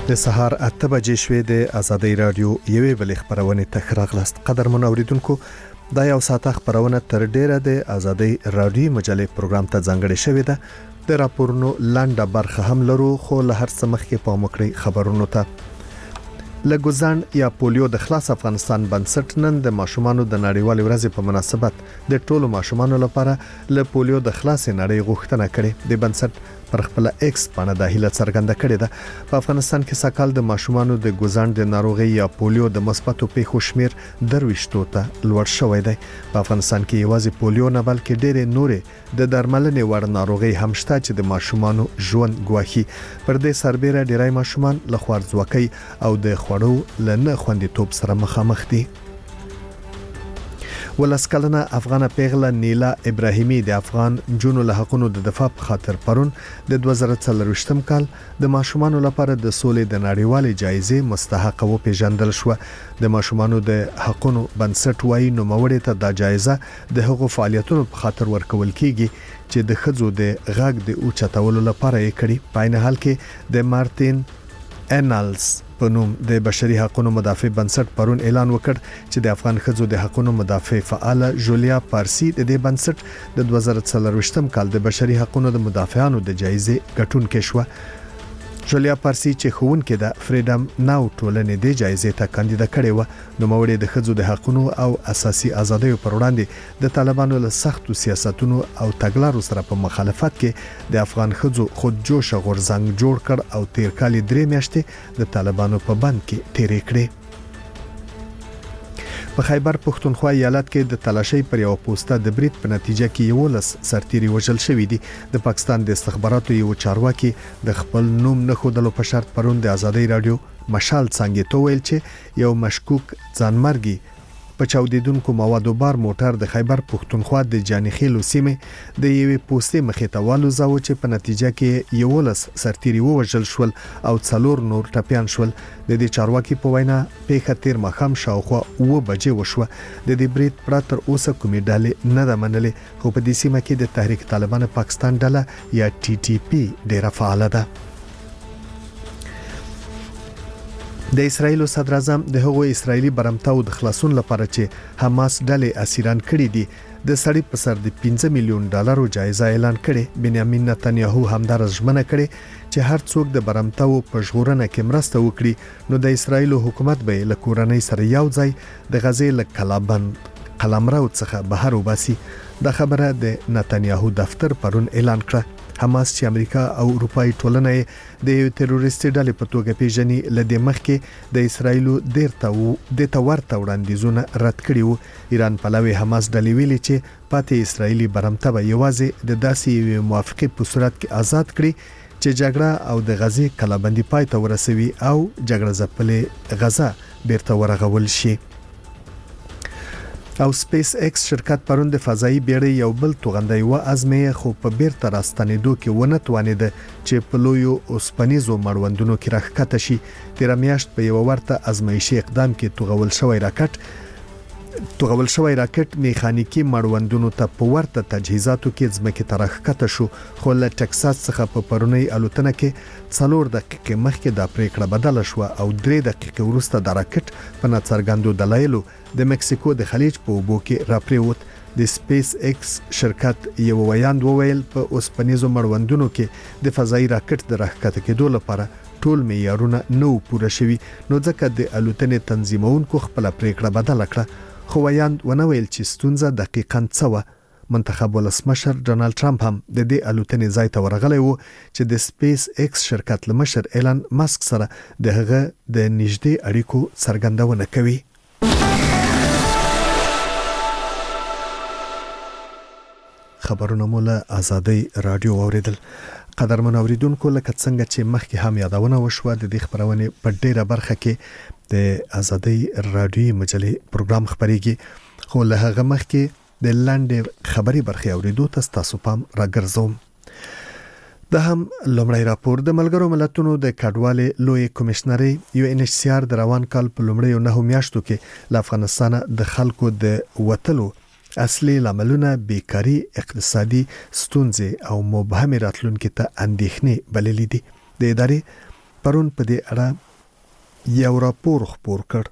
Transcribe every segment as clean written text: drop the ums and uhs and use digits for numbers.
د سهار 8 بجې شوې د ازادي رادیو یوې بل خبرونه تخراغلست قدر منوریدونکو دا یو ساعت خبرونه تر ډیره د ازادي رادیو مجلې پروګرام ته ځانګړې شوې ده د راپورونو لاندې برخه هم لرو خو له هر څه مخکې په مکړی خبرونو ته لګوزان یا پولیو د خلاص افغانستان بنسټ نن د ماشومانو د نړیوال ورځې په مناسبت د ټولو ماشومانو لپاره له پولیو د خلاص نړۍ غوښتنه کړې د بنسټ پر خپل ایکس باندې د هیله څرګنده کړې ده په افغانستان کې ساکال د ماشومانو د ګوزان د ناروغي یا پولیو د مثبتو پیښو شمیر درويشتو ته لوړ شوی دی په افغانستان کې یوازې پولیو نه بلکې ډېرې نورې د درملنې وړ ناروغي هم شته چې د ماشومانو ژوند ګواهي پر دې سربېره ډېری ماشومان له خوارځواکۍ او د خوړو لنه خوندیتوب سره مخامخ دي ولسکلنه افغان پیغله نیلا ابراهیمی د افغان جنو له حقونو د دفاع په خاطر پرون د 2023م کال د ماشومانو لپاره د سولې د نړیوالې جایزې مستحق او پیژندل شو د ماشومانو د حقونو بنسټ وایي نو موري ته د جایزه د حقوق فعالیتونو په خاطر ورکول کیږي چې د خځو د غاګ د اوچتولو لپاره یې کړی په نه حال کې د مارټین انالز په نوم د بشري حقوقو مدافع بنسټ پرون اعلان وکړ چې د افغان خځو د حقوقو مدافع فعال جولیا پارسی د دې بنسټ د 2023م کال د بشري حقوقو د مدافعانو د جایزې ګټونکې شو جولیا پارسی چې خوونکې د فریډم ناو ټولنې د جایزې ته کاندیدا کړې و نو موري د خځو د حقوقو او اساسي ازادیو پر وړاندې د طالبانو له سختو سیاستونو او تګلارو سره په مخالفت کې د افغان خځو خود جوش غورځنګ جوړ کړ او تیر کال 3 میاشتې د طالبانو په بند کې تیرې کړې په خیبر پښتونخوا ایالت کې د تلاشۍ پر یو پوسټه د بریټ په نتیجه کې یو لس سرتيري وژل شوې دي د پاکستان د استخباراتو یو چارواکي د خپل نوم نه خودلو په شرط پرون د ازادي رادیو مشال څنګه تو ویل چې یو مشکوک ځانمرګي په چاودیدونکو موادو بار موټر د خیبر پښتونخوا د جانخیلو سیمه د یوې پوسټې مخې ته والوزاو چې په نتیجه کې یو لس سرتيري وژل شول او څلور نور ټپيان شول د دې چارواکي په وینا پیښه تیر مخام شاوخوا 9 بجې وشوه د دې بریټ پراتر اوسه کومې ډلې نه ده منلې خو په دې سیمه کې د تحریک طالبان پاکستان ډله یا ټي ټي پی ډیره فعال ده د اسرایل صدر اعظم د هغو اسرایلی برمتاو د خلاصون لپاره چې حماس ډلې اسیران کړي دي د سړی په سر د 15 میلیون ډالرو جایزه اعلان کړي بنیامین نتنیاهو همدار ژمنه کړي چې هر څوک د برمتاو په ژغورنه کې مرسته وکړي نو د اسرایل حکومت به له کورنۍ سره یو ځای د غزې له قلمرو څخه بهر وباسي د خبره د نتنیاهو دفتر پرون اعلان کړ حماس چې امریکا او اروپאי ټولنه د تروریستي ډلې په توګه پیژني لدې مخکې د اسرایلو د تورته وړاندیزونه رد کړي وو ایران پلوي حماس ډلې ویلي چې پاتې اسرایلی برمته به یوازې د داسې موافقه په صورت کې آزاد کړي چې جګړه او د غزې کلابندي پای ته ورسوي او جګړه ځپلې غزا بیرته ورغول شي او سپیس ایکس شرکت پرون د فضایی بیړۍ یو بل توغندی و ازمه خو په بیرته راستنېدو کې ونه توانید چې په لویو اوسپنیزو مړوندونو کې راښکته شي تیر میاشت په یو ورته ازمایشي اقدام کې توغول شوی راکټ میخانیکی مړوندونو ته په ورته تجهیزاتو کې ځمکې ته راښکته شو خو له ټکساس څخه په پرونی الوتنه کې 4 دقیقې مخکې د پریکړه بدله شو او 3 دقیقې وروسته د راکټ په نڅرګندو دلایلو د مکسیکو د خلیج په اوبو کې راپریوت د سپیس ایکس شرکت یو ویاند وویل په اوسپنیزو مړوندونو کې د فضایی راکټ د راښکته کېدو لپاره ټول معیارونه نو پوره شوي نو ځکه د الوتنې تنظیمونکو خپل پریکړه بدله کړه خو ویاند ونویل چې ستونزه دقیقاً څه و منتخب ولسمشر ډونالد ټرمپ هم د دې الوتنې ځای ته ورغلی و چې د سپیس ایکس شرکت لمشر ایلان ماسک سره د هغه د نږدې اړیکو څرګندونه کوي خبرونه مولا ازادي رادیو اوریدل قدرمن اوریدونکو لکه څنګه چې مخکې هم یادونه وشوه د دې خبرونه په ډیره برخه کې د ازادي رادیو مجلې پروګرام خبريږي خو له هغه مخکې د لاندې خبري برخه اوریدو تاسو پام راګرځوم د هم لومړی راپور د ملګرو ملتونو د کډوالۍ لوی کمشنري یو ان ایچ سی آر د روان کال په لومړیو 9 میاشتو کې له افغانستان د خلکو د وټلو اصلي لاملونه بیکاری اقتصادي ستونزې او مبهم راتلونکو ته اندېښنې بللې دي د ادارې پرون په دې اړه یو راپور خپور کړ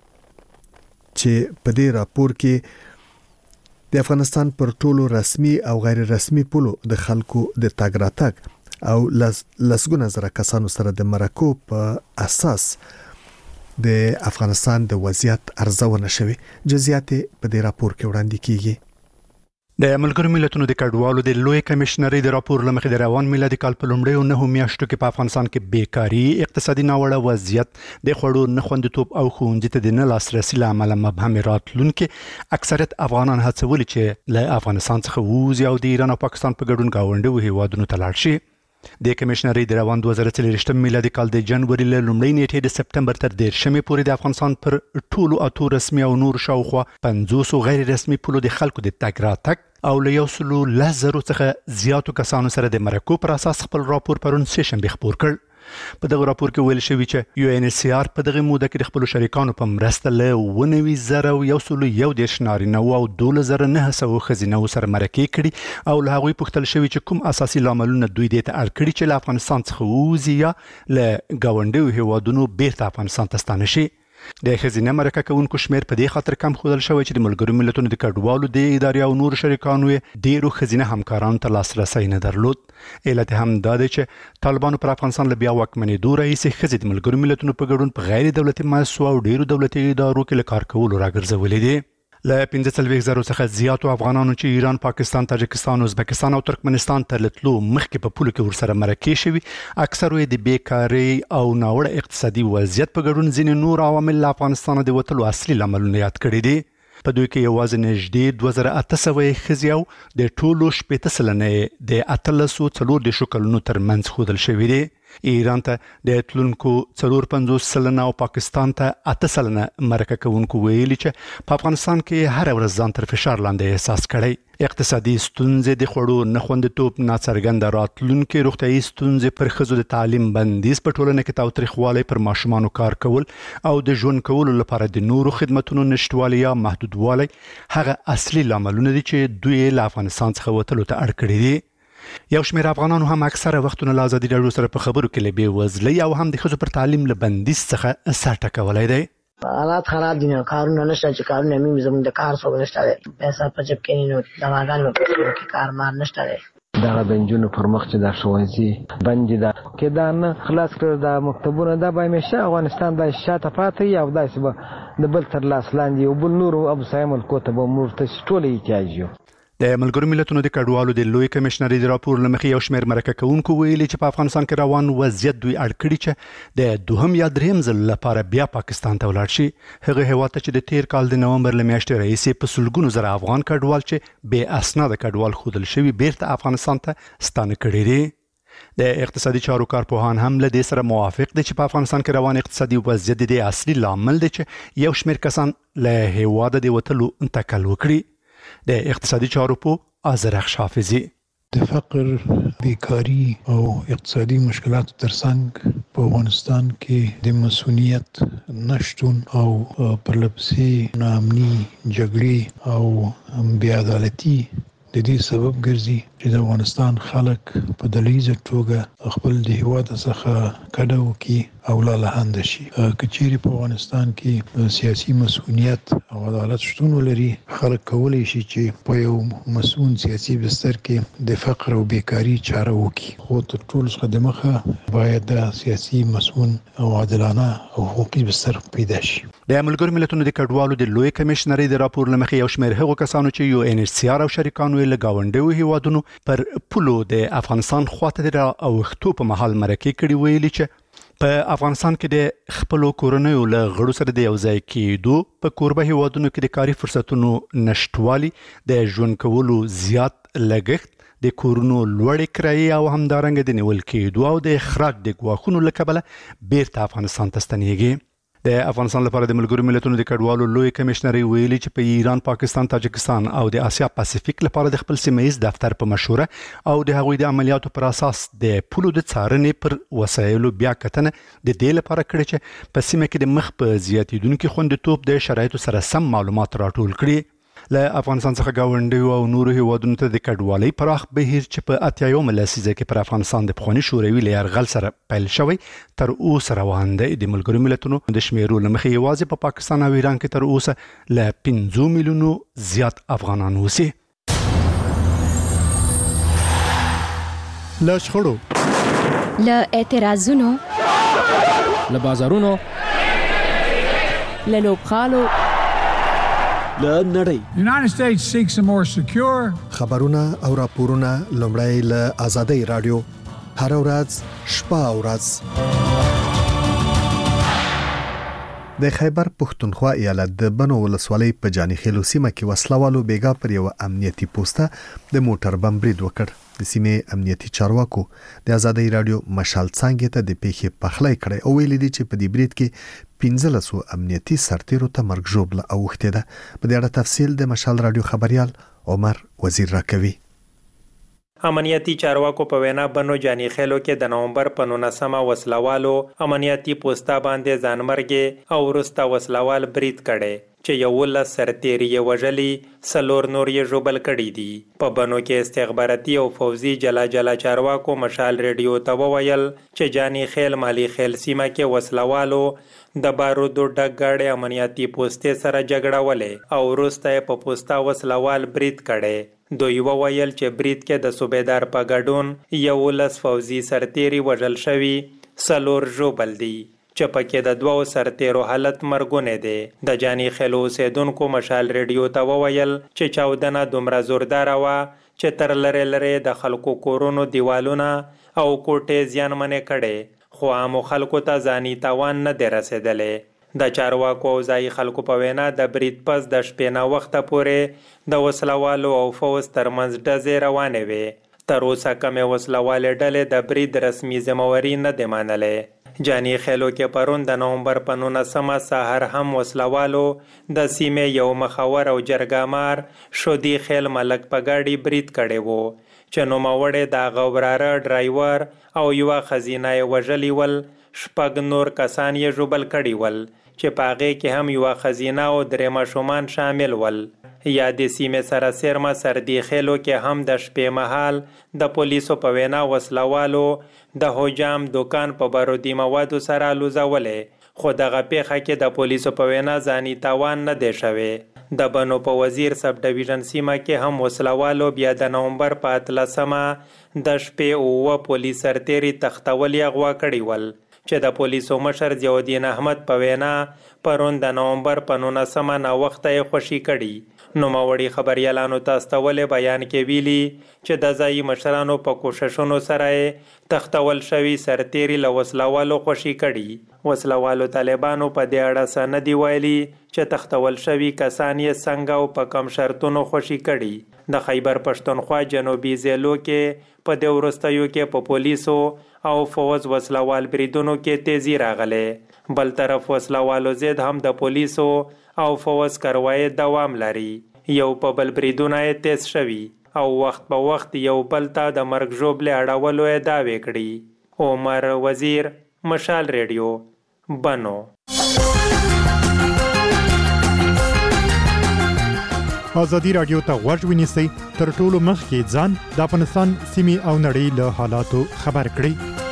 چې په دې راپور کې د افغانستان پر ټولو رسمي او غیر رسمي پولو د خلکو د تګ راتګ او لسګونه زره کسانو سره د مرکو په اساس د افغانستان د وضعیت ارزونه شوی. جزئیات په دې راپور کې وړاندې کیږي. د ملګرو ملتونو د کډوالو د لوی کمشنري د راپور لمخې د روان میلادي کال په لومړیو 9 میاشتو کې په افغانستان کې بیکاری، اقتصادي ناوړه وضعیت، د خوړو نه خوندیتوب او ښوونځي ته د نه لاسرسي له امله مبهم راتلونکي اکثریت افغانان هڅولي چې له افغانستان څخه ووځي او د ایران او پاکستان په ګډون ګاونډیو هیوادونو ته لاړ شي. د کمشنري د روان 2023 میلادي کال د جنوري له لومړۍ نیټې د سپټمبر تر 10 پورې د افغانستان پر ټولو اتو رسمي او نور شاوخوا 50 غیر رسمي پولو د خلکو د تګ راتګ او له 110,000 څخه زیاتو کسانو سره د مرکو پر اساس خپل راپور پرون سه شنبه خپور کړ. په دغه راپور کې ویل شوی چې UNHCR په دغه موده کې د خپل شریکانو په مرسته له 19,111 نارینه او 12,900 ښځینه سره مرکې کړي او له هغوی پوښتل شوی چې کوم اساسي لاملونه دوی دې ته اړ کړي چې له افغانستان څخه ووځي یا له ګاونډیو هیوادونو بیرته افغانستان ته ستانه شي. د ښځینه مرکه کوونکو شمیر په دې خاطر کم ښودل شوی چې د ملګرو ملتونو د کډوالو د ادارې او نور شریکانو ډیرو ښځینه همکارانو ته لاسرسی نه درلود. علت هم دا دی چې طالبانو پر افغانستان له بیا واکمنېدو راهیسې ښځې د ملګرو ملتونو په ګډون په غیر دولتي مؤسسو او ډیرو دولتي ادارو کې له کار کولو راګرځولې دي. له 15,000 څخه زیاتو افغانانو چې ایران، پاکستان، تاجکستان، ازبکستان او ترکمنستان ته لتلو مخکې په پولو کې ورسره مرکې شوي، اکثر یې د بیکاری او ناوړه اقتصادي وضعیت په ګډون ځینې نور عوامل له افغانستان د وتلو اصلي لاملونه یاد کړي دي. په دوی کې یوازې نږدې 2,800 ښځې او د ټولو 80 سلنه د 13 کلونو ترمنځ ښودل شوي دي. ایران ته د تلونکو 54 سلنه او پاکستان ته 8 سلنه مرکه کوونکو ویلي چې په افغانستان کې هر ورځ ځان تر فشار لاندې احساس کړي. اقتصادي ستونزې، د خوړو نه خوندیتوب، ناڅرګنده راتلونکي، روغتیايي ستونزې، پر ښځو د تعلیم بندیز، په ټولنه کې تاوتریخوالی، پر ماشومانو کار کول او د ژوند کولو لپاره د نورو خدماتونو نشټوالی یا محدودوالی هغه اصلي لاملونه دي چې دوی له افغانستان څخه وتلو ته اړ کړي دي. یو شمېر افغانانو هم اکثره وختونه له ازادي راډیو سره په خبرو کې له بېوزلۍ او هم د ښځو پر تعلیم له بندیز څخه سر ټکولی دی. حالات خراب دي، کارونه نشته، چې کارونه مې زموږ د کار څوک نشته دی، پیسې په جیب کې نه، دغاګانې په کې کارمار نشته دی. دغه د نجونو پر مخ چې د ښوونځي بند دي کې دا نه خلاص کړ، د مکتبونه دا به همیشه افغانستان د شاته پاتې یا داسې به د بل تر لاس لاندې او بل نور ابوسای ملکو ته به موږ ته ټول احتیاج یو. د ملګرو ملتونو د کډوالو د لوی کمشنري د راپور لمخې یو شمېر مرکه کوونکو ویلي چې په افغانستان کې روان وضعیت دوی اړ کړي چې د دوهم یا دریم ځل لپاره بیا پاکستان ته ولاړ شي. هغه هیواد ته چې د تیر کال د نومبر له میاشتې راهیسې په سلګونو زره افغان کډوال چې بې اسناده کډوال ښودل شوي بیرته افغانستان ته ستانه کړي دي. د اقتصادي چارو کارپوهان هم له دې سره موافق دي چې په افغانستان کې روان اقتصادي وضعیت د اصلي لامل دی چې یو شمېر کسان له هیواده د وتلو انتقال وکړي. د اقتصادي چارو په آذرخش حافظي د فقر، بیکاری او اقتصادي مشکلات ترڅنګ په افغانستان کې د مسؤلیت نشټون او پرلپسې ناامني، جګړې او بې عدالتي د دې سبب ګرځي چې د افغانستان خلک په دلیزه توګه خپل د هیواد څخه کډه وکړي او لاله شي. که چیرې په افغانستان کې سیاسي مسؤلیت او عدالت شتون ولري، خلک کولی شي چې په یو مسؤل سیاسي بستر کې د فقر او بیکاری چاره وکړي. خو تر ټولو څخه د مخه باید د سیاسي مسؤل او عادلانه او حقوقي بستر پیدا شي. د ملګرو ملتونو د کډوالو د لوی کمشنري د راپور لمخې یو شمېر هغو کسانو چې UNHCR او شریکانو له ګاونډیو هیوادونو پر پولو د افغانستان خواته د اوښتو په مهال مرکې کړي ویلي چې په افغانستان کې د خپلو کورنیو له غړو سره د یو ځای کېدو، په کوربه هیوادونو کې د کاري فرصتونو نشټوالي، د ژوند کولو زیات لګښت، د کورونو لوړې کرایې او همدارنګه د نیول کېدو او د اخراج د ګواښونو له کبله بیرته افغانستان ته ستنېږي. د افغانستان لپاره د ملګرو ملتونو د کډوالو لوی کمشنري ویلي چې په ایران، پاکستان، تاجکستان او د آسیا پاسفیک لپاره د خپل سیمه‌یز دفتر په مشوره او د هغوی د عملیاتو پر اساس د پولو د څارنې پر وسایلو بیا کتنه د دې لپاره کړې چې په سیمه کې د مخ په زیاتیدونکو خوندیتوب د شرایطو سره سم معلومات راټول کړي. له افغانستان څخه گاونډي او نورو هیوادونو ته د کډوالۍ پراخ بهیر چې په 80 لسیزه کې پر افغانستان د پخوانی شوروي یرغل سره پیل شوی تر اوسه روان دی. د ملګرو ملتونو د شمیرو لمخې یوازې په پاکستان او ایران کې تر اوسه له 5 میلیونو زیات افغانان اوسي. له شخړو، له اعتراضونو، له بازارونو، له لوبخالو، له نړۍ. The United States seeks a more secure. خبرونه او راپورونه لومړی له آزادۍ رادیو هر ورځ شپه او ورځ. د خیبر پښتونخوا ایالت د بنو ولسوالۍ په جاني خیلو سیمه کې وسلوالو بیګا پر یو امنیتي پوسټه د موټر بم برید وکړ. د سیمې امنیتي چارواکو د آزادۍ رادیو مشال څنګه ته د پیښې پخلی کړي او ویل دي چې په دې برید کې 15 امنیتي سرتیرو ته مرګ ژوبله اوخته ده. په دې اړه تفصیل د مشال رادیو خبريال عمر وزیر راکوي. امنیتي چارواکو په وینا بنو جاني خیلو کې د نومبر په 19 وسلوالو امنیتي پوسټه باندې ځانمرګي او ورسته وسلوال برید کړي چې یو ول سرتیری وژلي سلور نور یې ژوبل کړي دي. په بنو کې استخباراتي او فوزي جلا چارواکو مشال ریډیو ته وویل چې جاني خیل مالی خیل سیمه کې وسلوالو د بارودو ډګړې امنیتي پوسټه سره جګړه ولې او ورسته په پوسټه وسلوال برید کړي. دوی وویل چې برید کې د صوبیدار په ګډون یو لس فوزي سرتیری وژل شوی سلور ژوبل دي چې پکې د 2 سرتیرو حالت مرګونه دي. د جاني خیلو اوسیدونکو مشال ریډیو ته وویل چې چاودنه دومره زوردار و چې تر لره د خلکو کورونو دیوالونه او کوټې زیانمنې کړي، خو عام خلکو ته ځاني تاوان نه دی رسیدلی. د چارواکو او ځای خلکو په وینا د برید پس د شپې نه وخته پورې د وسلوالو او فوز ترمنځ ډزې روانې وې. تر اوسه کومې وسلوالې ډلې د برید رسمي ذمہواري نه دی منلې. جاني خیلو کې پرون د نومبر په 19 سحر هم وسلوالو د سیمې یو مخور او جرګامار شودي خیل ملک په ګاډي برید کړی وو چې نوموړی د غوراره ډرایور او یو خزینه وژلی ول، شپږ نور کسان یې ژوبل کړي ول چې پاغه کې هم یو خزینه او درې ماشومان شامل ول. یا د سیمې سره سرما سردي خیلو کې هم د شپې مهال د پولیسو په وینا وسلوالو د هوجام دکان په بارودي موادو سره لوزولې، خو دغه پیښه کې د پولیسو په وینا ځاني تاوان نه دی شوی. د بنو په وزیر سب ډیویژن سیمه کې هم وسلوالو بیا د نومبر په 13 د شپې او پولیس سرتیری تختولې اغوا کړی ول چې د پولیسو مشر ضیاءالدین احمد په وینا پرون د نومبر په 19 نا وخت یې خوشي کړي. نوموړي خبريالانو ته استولې بیان کې ویلي چې د ځای مشرانو په کوششونو سره تختول شوی سرتیری له وسلوالو خوشي کړي. وسلوالو طالبانو په دې اړه سند دی ویلي چې تختول شوی کسان یې څنګه او په کم شرطونو خوشي کړي. د خیبر پښتونخوا جنوبي ضلعو کې په د ورستیو کې په پولیسو او فوز وسلوال بریدونو کې تیزی راغله. بل طرف وسلوالو زید هم د پولیسو او فوز کاروای دوام لري. یو په بل بریدونه تیز شوی او وخت په وخت یو بل ته د مرګ ژوبله اړولو دعوی کړي. عمر وزیر، مشال ریډیو، بنو. آزادی رادیو ته غوږ ونیسئ، تر ټولو مخکې ځان د افغانستان سیمې او نړۍ له حالاتو خبر کړئ.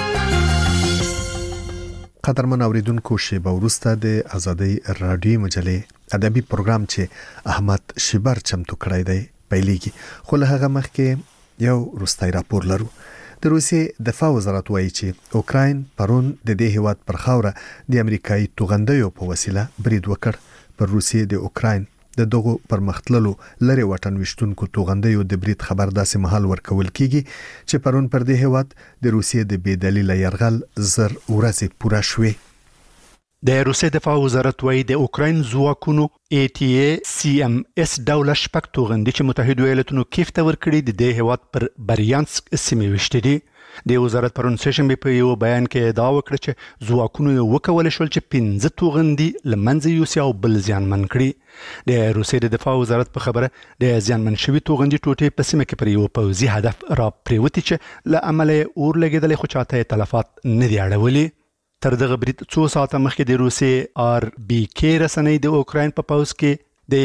قدرمن اوریدونکو، شیبه وروسته د آزادۍ رادیو مجلې ادبي پروګرام چې احمد شیبر چمتو کړی دی پیلېږي، خو له هغه مخکې یو وروستی راپور لرو. د روسیې دفاع وزارت وایي چې اوکراین پرون د دې هیواد پر خاوره د امریکایي توغندیو په وسیله برید وکړ. پر روسیې د اوکراین د دغه پرمختللو لری وطن وشتونکو توغندیو د برید خبر داسې محل ورکول کیږي چې پرون پر دې هیواد د روسیې د بې دلیل يرغل زر ورځې پوره شوې. د روسیې دفاع وزارت وايي د اوکراین ځواکونو ATACMS ډول شپږ توغندي چې متحده ایالاتونو کیف ته ورکړي د دې هیواد پر بریانسک سیمې وشتي دي. د وزارت پرون سیشن په یو بیان کې ادعا وکړه چې ځواکونو وکول شول چې 15 توغندي لمنځه یوسي او بل ځانمن کړي. د روسیې د دفاع وزارت په خبره د ځانمن شوی توغندي ټوټې په سیمه کې پر یو پوځي هدف را پریوتی چې له عمله اور لګیدل خو چاته تلفات نه دی اړولي. تر دغه برید 2 ساعته مخکې د روسیې RBK رسنۍ د اوکراین په پوځ کې